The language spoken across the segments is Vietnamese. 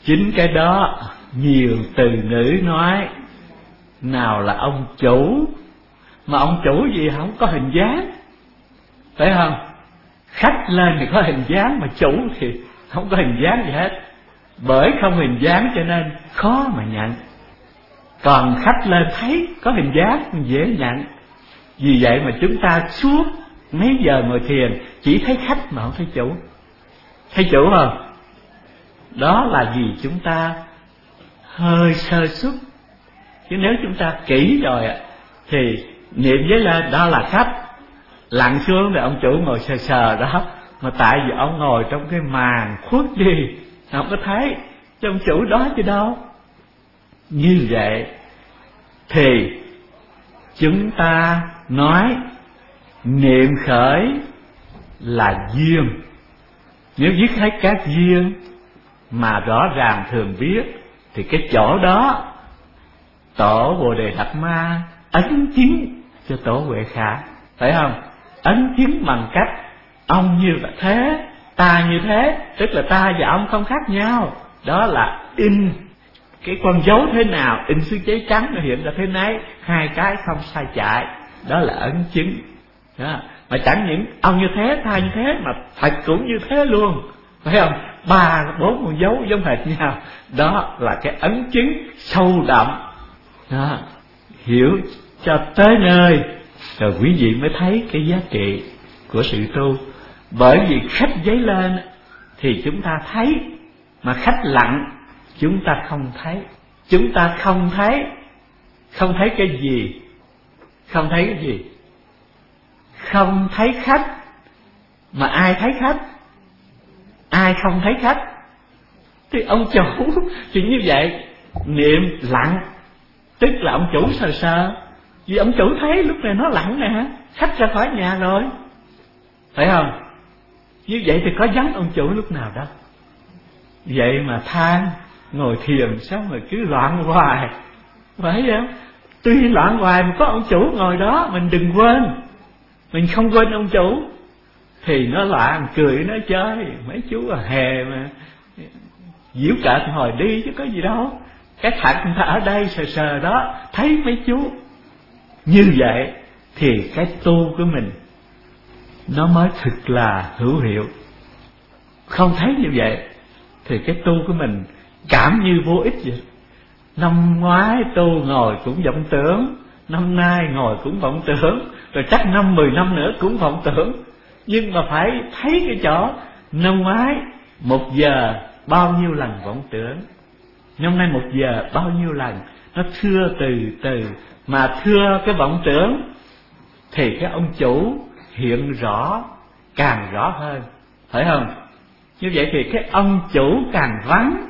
Chính cái đó nhiều từ ngữ nói, nào là ông chủ, mà ông chủ gì không có hình dáng, phải không? Khách lên thì có hình dáng, mà chủ thì không có hình dáng gì hết. Bởi không hình dáng cho nên khó mà nhận. Còn khách lên thấy có hình dáng dễ nhận. Vì vậy mà chúng ta suốt mấy giờ ngồi thiền chỉ thấy khách mà không thấy chủ. Thấy chủ không? Đó là vì chúng ta hơi sơ suất. Chứ nếu chúng ta kỹ rồi thì niệm với lên đó là khách, lặn xuống rồi ông chủ ngồi sờ sờ đó. Mà tại vì ông ngồi trong cái màn khuất đi, không có thấy cho ông chủ đó chứ đâu. Như vậy thì chúng ta nói niệm khởi là duyên. Nếu viết hết các duyên mà rõ ràng thường biết, thì cái chỗ đó Tổ Bồ Đề Đạt Ma ấn chứng cho Tổ Huệ Khả, phải không? Ấn chứng bằng cách ông như là thế, ta như thế, tức là ta và ông không khác nhau. Đó là in cái con dấu thế nào, in xuống giấy trắng nó hiện ra thế nấy, hai cái không sai chạy. Đó là ấn chứng đó. Mà chẳng những ông như thế, ta như thế, mà Phật cũng như thế luôn, phải không? 3, 4 con dấu giống hệt nhau. Đó là cái ấn chứng sâu đậm đó. Hiểu cho tới nơi rồi quý vị mới thấy cái giá trị của sự tu. Bởi vì khách giấy lên thì chúng ta thấy, mà khách lặng chúng ta không thấy. Chúng ta không thấy. Không thấy cái gì? Không thấy cái gì? Không thấy khách. Mà ai thấy khách? Ai không thấy khách? Thì ông chủ. Thì như vậy niệm lặng tức là ông chủ sờ sờ. Vì ông chủ thấy lúc này nó lặng nè, khách ra khỏi nhà rồi, phải không? Như vậy thì có vắng ông chủ lúc nào đâu. Vậy mà than ngồi thiền sao mà cứ loạn hoài, phải không? Tuy loạn hoài mà có ông chủ ngồi đó, mình đừng quên. Mình không quên ông chủ thì nó loạn, cười nó chơi. Mấy chú hề mà giễu cợt hồi đi chứ có gì đâu. Cái thật người ta ở đây sờ sờ đó, thấy mấy chú. Như vậy thì cái tu của mình nó mới thực là hữu hiệu. Không thấy như vậy thì cái tu của mình cảm như vô ích vậy. Năm ngoái tu ngồi cũng vọng tưởng, năm nay ngồi cũng vọng tưởng, rồi chắc 5-10 năm nữa cũng vọng tưởng. Nhưng mà phải thấy cái chỗ năm ngoái 1 giờ bao nhiêu lần vọng tưởng, năm nay 1 giờ bao nhiêu lần. Nó thưa từ từ, mà thưa cái vọng tưởng thì cái ông chủ hiện rõ, càng rõ hơn, phải không? Như vậy thì cái ông chủ càng vắng,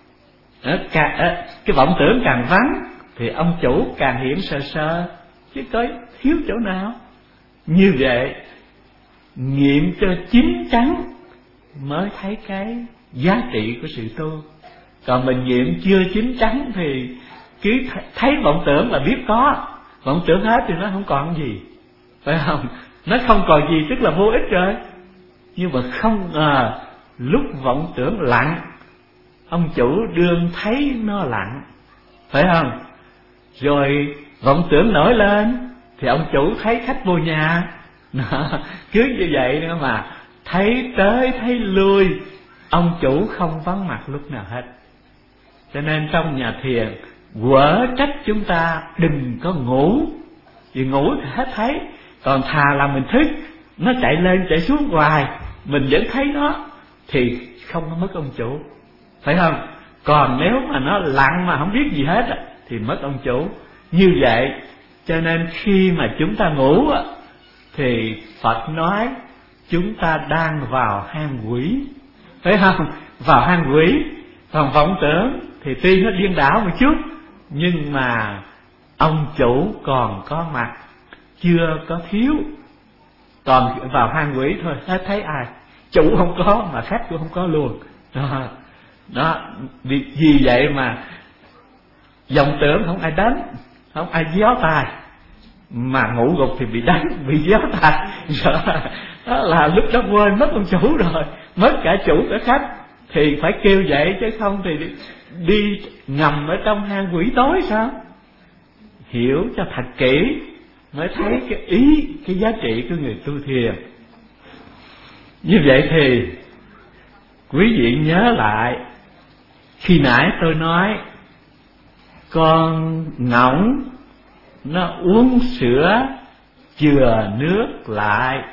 cái vọng tưởng càng vắng thì ông chủ càng hiện sơ sơ, chứ có thiếu chỗ nào. Như vậy nghiệm cho chín chắn mới thấy cái giá trị của sự tu. Còn mình nghiệm chưa chín chắn thì cứ thấy vọng tưởng là biết có, vọng tưởng hết thì nó không còn gì, phải không? Nó không còn gì tức là vô ích rồi. Nhưng mà không ngờ lúc vọng tưởng lặng, ông chủ đương thấy nó lặng, phải không? Rồi vọng tưởng nổi lên thì ông chủ thấy khách vô nhà. Cứ như vậy nữa mà thấy tới thấy lui, ông chủ không vắng mặt lúc nào hết. Cho nên trong nhà thiền quở trách chúng ta đừng có ngủ. Vì ngủ thì hết thấy, còn thà là mình thức, nó chạy lên chạy xuống hoài mình vẫn thấy nó, thì không có mất ông chủ, phải không? Còn nếu mà nó lặng mà không biết gì hết thì mất ông chủ. Như vậy cho nên khi mà chúng ta ngủ thì Phật nói chúng ta đang vào hang quỷ, phải không? Vào hang quỷ. Còn vọng tưởng thì tuy nó điên đảo một chút, nhưng mà ông chủ còn có mặt, chưa có thiếu. Còn vào hang quỷ thôi, hết thấy ai, chủ không có mà khách cũng không có luôn. Đó. Vì vậy mà vọng tưởng không ai đánh, không ai véo tai, mà ngủ gục thì bị đánh, bị véo tai. Đó là lúc đó quên mất ông chủ rồi, mất cả chủ cả khách, thì phải kêu dậy, chứ không thì đi ngầm ở trong hang quỷ tối sao? Hiểu cho thật kỹ mới thấy cái ý, cái giá trị của người tu thiền. Như vậy thì quý vị nhớ lại, khi nãy tôi nói con ngỗng nó uống sữa chừa nước lại.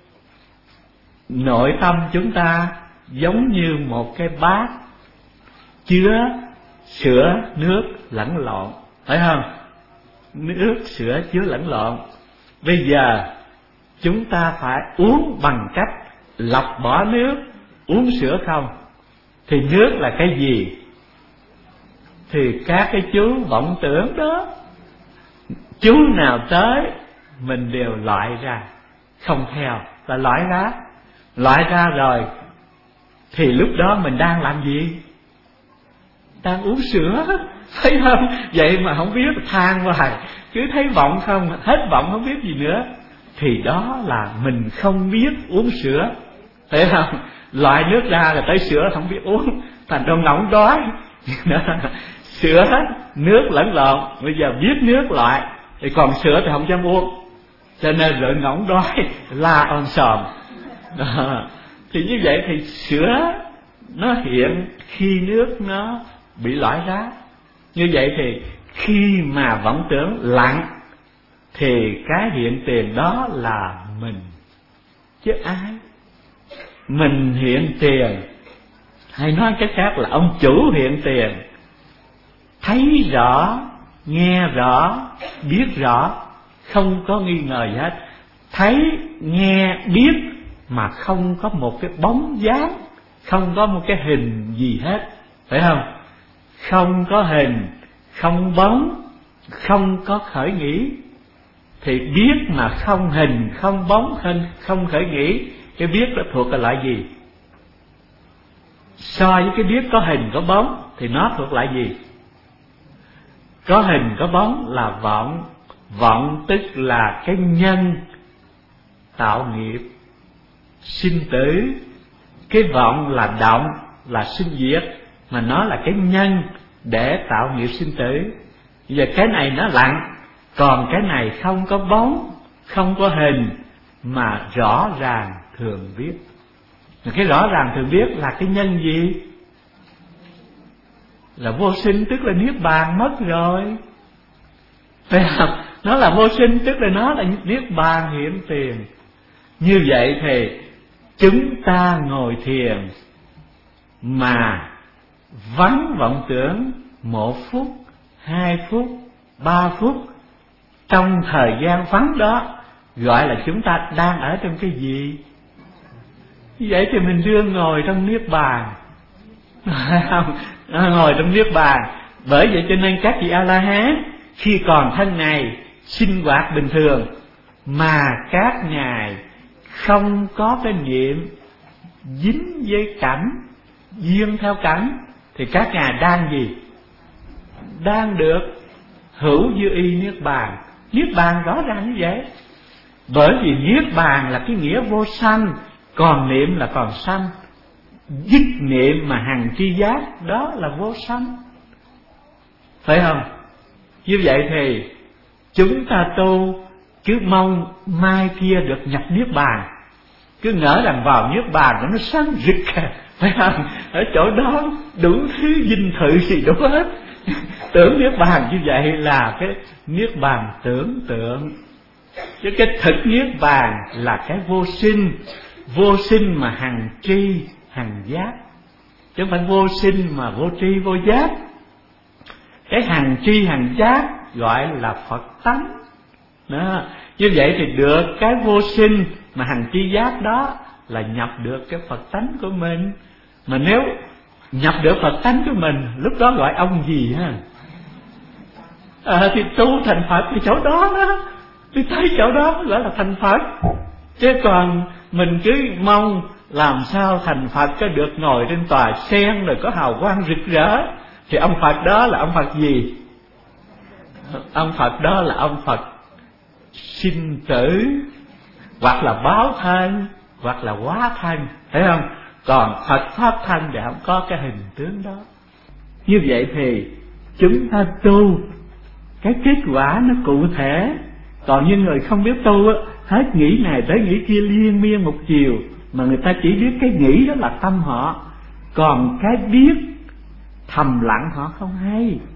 Nội tâm chúng ta giống như một cái bát chứa sữa nước lẫn lộn, phải không? Nước sữa chứa lẫn lộn. Bây giờ chúng ta phải uống bằng cách lọc bỏ nước, uống sữa không. Thì nước là cái gì? Thì các cái chú vọng tưởng đó, chú nào tới mình đều loại ra, không theo, là loại ra rồi thì lúc đó mình đang làm gì? Đang uống sữa, thấy không? Vậy mà không biết, than hoài, cứ thấy vọng không, hết vọng không biết gì nữa, thì đó là mình không biết uống sữa, thấy không? Loại nước ra rồi tới sữa không biết uống, thành trong ngỗng đói. Sữa nước lẫn lộn, bây giờ biết nước loại thì còn sữa thì không dám uống, cho nên rồi ngỗng đói la om sòm. Thì như vậy thì sữa nó hiện khi nước nó bị lõi ra. Như vậy thì khi mà vọng tưởng lặng thì cái hiện tiền đó là mình, chứ ai? Mình hiện tiền, hay nói cách khác là ông chủ hiện tiền. Thấy rõ, nghe rõ, biết rõ, không có nghi ngờ gì hết. Thấy, nghe, biết mà không có một cái bóng dáng, không có một cái hình gì hết, phải không? Không có hình, không bóng, không có khởi nghĩ. Thì biết mà không hình, không bóng, không khởi nghĩ, cái biết đó thuộc là loại gì? So với cái biết có hình có bóng thì nó thuộc lại gì? Có hình có bóng là vọng. Vọng tức là cái nhân tạo nghiệp sinh tử. Cái vọng là động, là sinh diệt, mà nó là cái nhân để tạo nghiệp sinh tử. Bây giờ cái này nó lặng, còn cái này không có bóng, không có hình, mà rõ ràng thường biết. Mà cái rõ ràng thường biết là cái nhân gì? Là vô sinh, tức là niết bàn mất rồi, phải không? Nó là vô sinh, tức là nó là niết bàn hiện tiền. Như vậy thì chúng ta ngồi thiền mà vắng vọng tưởng 1 phút, 2 phút, 3 phút, trong thời gian vắng đó gọi là chúng ta đang ở trong cái gì? Như vậy thì mình đương ngồi trong niết bàn, không? Ngồi trong niết bàn. Bởi vậy cho nên các vị A-la-hán khi còn thân này sinh hoạt bình thường, mà các ngài không có cái niệm dính với cảnh, duyên theo cảnh, thì các ngài đang gì? Đang được hữu dư y niết bàn. Niết bàn rõ ràng như vậy. Bởi vì niết bàn là cái nghĩa vô sanh, còn niệm là còn sanh. Dứt niệm mà hằng tri giác, đó là vô sanh, phải không? Như vậy thì chúng ta tu cứ mong mai kia được nhập niết bàn, cứ ngỡ rằng vào niết bàn nó sáng rực, phải không? Ở chỗ đó đủ thứ dinh thự gì đủ hết. Tưởng niết bàn như vậy là cái niết bàn tưởng tượng, chứ cái thực niết bàn là cái vô sinh. Vô sinh mà hằng tri hằng giác, chứ không phải vô sinh mà vô tri vô giác. Cái hằng tri hằng giác gọi là Phật tánh đó. Như vậy thì được cái vô sinh mà hằng tri giác đó là nhập được cái Phật tánh của mình. Mà nếu nhập được Phật tánh của mình, lúc đó gọi ông gì ha? Thì tu thành Phật thì chỗ đó đó, tôi thấy chỗ đó gọi là thành Phật. Chứ còn mình cứ mong làm sao thành Phật có được ngồi trên tòa sen rồi có hào quang rực rỡ, thì ông Phật đó là ông Phật gì? Ông Phật đó là ông Phật sinh tử, hoặc là báo thân, hoặc là hóa thân, thấy không? Còn Phật Pháp thân thì không có cái hình tướng đó. Như vậy thì chúng ta tu cái kết quả nó cụ thể. Còn như người không biết tu á, hết nghĩ này tới nghĩ kia liên miên một chiều, mà người ta chỉ biết cái nghĩ đó là tâm họ, còn cái biết thầm lặng họ không hay.